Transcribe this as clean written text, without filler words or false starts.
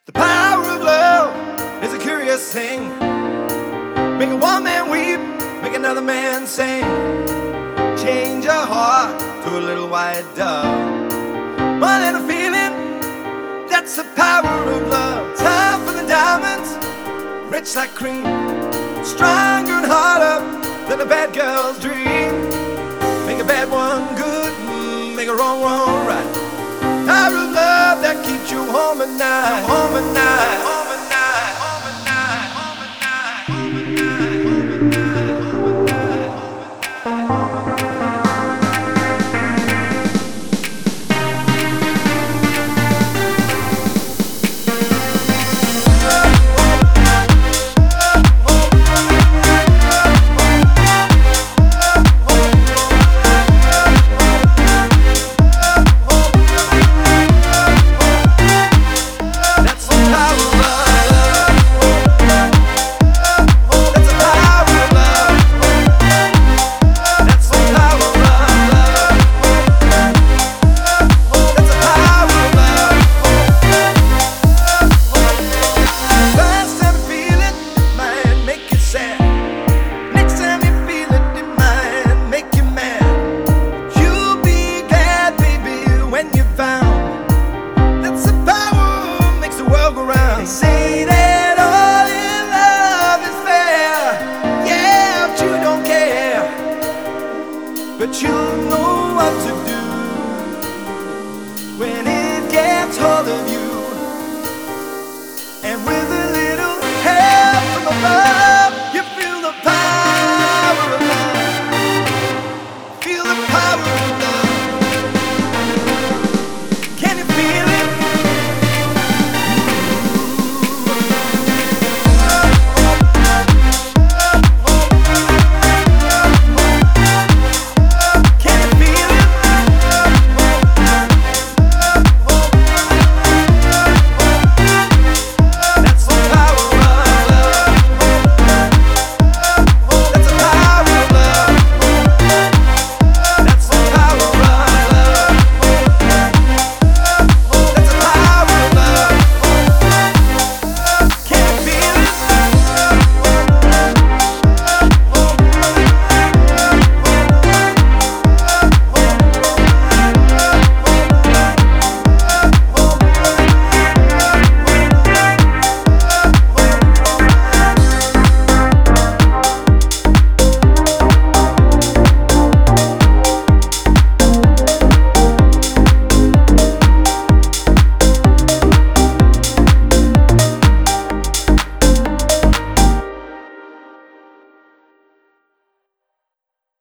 The power of love is a curious thing. Make one man weep, make another man sing. Change a heart to a little white dove. More than a feeling, that's the power of love. Time for the diamonds, rich like cream, stronger and harder than a bad girl's dream. Make a bad one good, make a wrong one right. Power of love that keeps you home at night, home at night.